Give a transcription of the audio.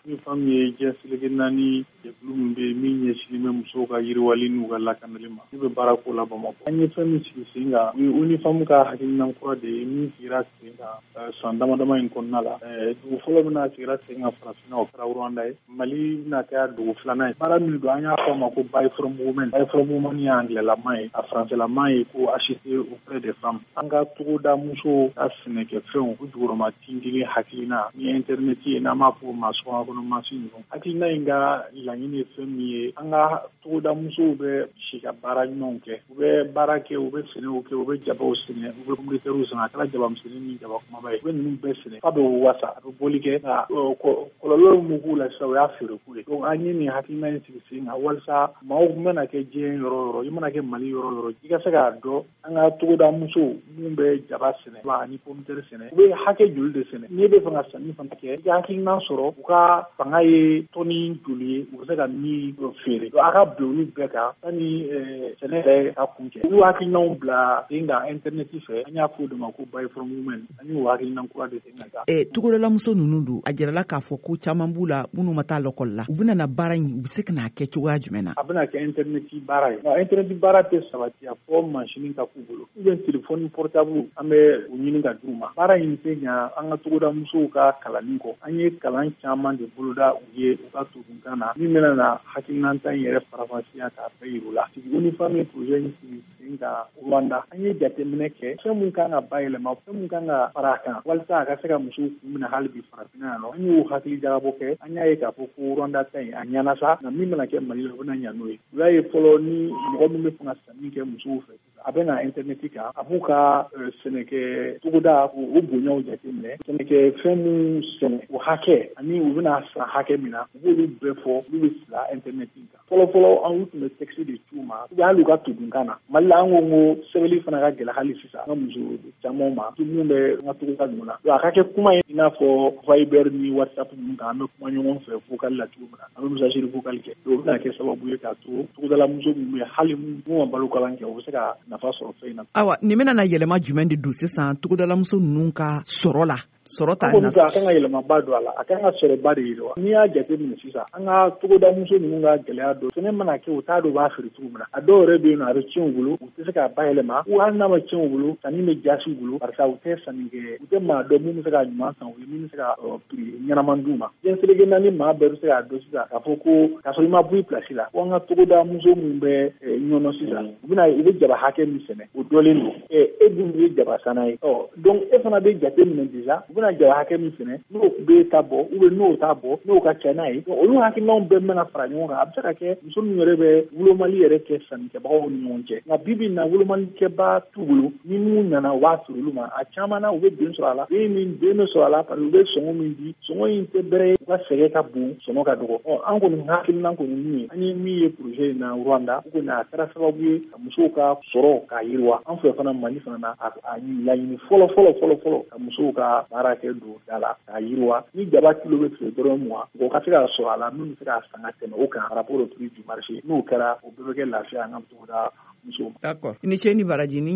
ni fami ye jɛnsɛlɛkɛ naani jɛkulu min bɛ min ɲɛsinnen bɛ musow ka yiriwali n'u ka lakanali ma ne bɛ baara k'o la Bamakɔ. An ye fɛn min sigi sen kan o ye UNIFAM ka hakilina kura de ye min sigira sen kan san damadama in kɔnɔna la. Dugu fɔlɔ bɛna sigira sen kan farafinna o kɛra Rwanda ye. Mali bɛna kɛ dugu filanan ye. Baara min don an y'a fɔ a ma ko Buy for Movement. Buy for Movement ye anglais ye a français ye ko acheter auprès des femmes. An ka togoda musow ka sɛnɛkɛfɛnw u jukɔrɔma tintigi hakilina ni internet ye n'an b'a fɔ o ma sokɔnɔ kɔnɔ mansin ninnu. Hakilina in ka laɲini ye fɛn min ye an ka togoda musow bɛ si ka baara ɲumanw kɛ. U bɛ baara kɛ, u bɛ sɛnɛw kɛ, u bɛ jabaw sɛnɛ, u bɛ communautaires sɛnɛ, a kɛra jaba misɛnnin ni jaba kumaba ye. U bɛ ninnu bɛɛ sɛnɛ. F'a bɛ wasa, a bɛ bɔli kɛ nka kɔlɔlɔ min b'u la sisan o y'a feere k'u ye. Donc an ye nin hakilina in sigi sen kan walasa maaw mana kɛ diɲɛ yɔrɔ o yɔrɔ, i mana kɛ Mali yɔrɔ o yɔrɔ, i ka se k'a dɔn an ka togoda musow minnu bɛ jaba sɛnɛ ani pomme de terre sɛnɛ, u bɛ hakɛ joli de sɛnɛ. N'i bɛ fɛ ka sanni fana kɛ, i ka hakilina sɔrɔ u ka fanga ye tɔni joli ye, u bɛ se ka min feere. A ka bila olu bɛɛ kan sanni sɛnɛ yɛrɛ ka kun cɛ. Olu hakilinaw bila sen kan internet fɛ, an y'a fɔ o de ma ko Buy for Movement. An y'o hakilina kura de sen kan. Togodala muso ninnu don, a jirala k'a fɔ ko caman b'u la minnu ma taa l'école la. U bɛna na baara in, u bɛ se ka n'a kɛ cogoya jumɛn na? A bɛna kɛ internet baara ye. Internet baara tɛ sabati a fɔ mansin ka k'u bolo. U bɛ téléphone portable an bɛ u ɲini ka d'u ma. Baara in tɛ ɲa an ka togoda musow ka kalanni kɔ. An ye kalan caman de boloda u ye u ka tugunkan na min bɛna na hakilinata in yɛrɛ farafasiya k'a bɛɛ yir'u la. UNIFAM projet in sigi sen kan Rwanda. An ye jateminɛ kɛ fɛn mun kan ka bayɛlɛma, fɛn mun kan ka fara a kan walasa a ka se ka musow kun minɛ hali bi farafinna yan nɔ. An y'o hakili jagabɔ kɛ. An y'a ye k'a fɔ ko Rwanda ta in a ɲana sa nka min bɛna kɛ Mali la o bɛna ɲa n'o ye. U y'a ye fɔlɔ ni mɔgɔ min bɛ fɛ ka sanni kɛ musow fɛ a bɛ na internet kan a b'u ka sɛnɛkɛ togoda o bonyaw jateminɛ sɛnɛkɛfɛn minnu sɛnɛ o hakɛ ani u bɛna san hakɛ min na u b'olu bɛɛ fɔ olu bɛ sira internet kan. Fɔlɔ an tun bɛ texte de c'u ma hali u ka tudunkan na. Mali la an ko sɛbɛnni fana ka gɛlɛn hali sisan an ka muso caman ma minnu bɛ an ka togoda ninnu na. A ka kɛ kuma ye i n'a fɔ Viber ni WhatsApp ninnu kan an bɛ kuma ɲɔgɔn fɛ vocal la cogo min na an bɛ message vocal kɛ o bɛna kɛ sababu ye k'a to togodala muso minnu bɛ hali minnu ma balo kalan kɛ u bɛ se ka nafa sɔrɔ fɛn in na. Awa nin bɛna na yɛlɛma jumɛn de don sisan togodala muso ninnu ka sɔrɔ la? Sɔrɔ ta na a kan ka yɛlɛmaba don a la, a kan ka sɔrɔba de yiriwa. N'i y'a jateminɛ sisan an ka togoda muso ninnu ka gɛlɛya dɔ sɛnɛ mana kɛ u t'a dɔn u b'a feere cogo min na. A dɔw yɛrɛ bɛ yen nɔ a bɛ tiɲɛ u bolo u tɛ se k'a bayɛlɛma ou hali n'a ma tiɲɛ u bolo sanni bɛ jaasi u bolo barisa u tɛ sanni kɛ u tɛ maa dɔn min bɛ se ka ɲuman san u ye min bɛ se ka prix ɲɛnama d'u ma. Jɛnsɛlɛkɛ naani maa bɛɛ bɛ se k'a dɔn sisan k'a fɔ ko k'a sɔrɔ i ma bɔ i place la ko an ka togoda muso minnu bɛ ɲɔnɔ sisan u bɛ jaba hakɛ min sɛnɛ o dɔlen don e dun ye jaba sanna ye donc e fana bɛ jateminɛ déjà u bɛna jaba hakɛ min sɛnɛ n'o bɛ ta bɔ ou bien n'o t'a bɔ n'o ka ca n'a ye olu hakilinaw bɛɛ bɛna fara ɲɔgɔn kan a bɛ se ka kɛ muso min yɛrɛ bɛ wolomali yɛrɛ kɛ sannikɛbagaw ni ɲɔgɔn cɛ nka bi bi in na wolomalikɛba t'u bolo ni mun nana u b'a feere olu ma a caman na u bɛ den sɔrɔ a la den bɛ sɔrɔ a la parce que u bɛ sɔngɔ min di sɔngɔ in tɛ bɛrɛ ye u ka sɛgɛn ka bon sɔngɔ ka dɔgɔ an kɔni hakilina kɔni min ye an ye min ye projet in na Rwanda o kɔni a kɛra sababu ye ka musow ka sɔrɔ k'a yiriwa an fɛ fana Mali fana na a laɲini fɔlɔ ka musow ka baara kɛ don da la k'a yiriwa ni jaba kilo bɛ feere dɔrɔn mugan o ka se k'a sɔrɔ a la min bɛ se k'a san ka tɛmɛ o kan rapport au prix du marché n'o kɛra o bɛɛ bɛ kɛ lafiya an ka togoda musow ma. D'accord. I ni ce ni baraji.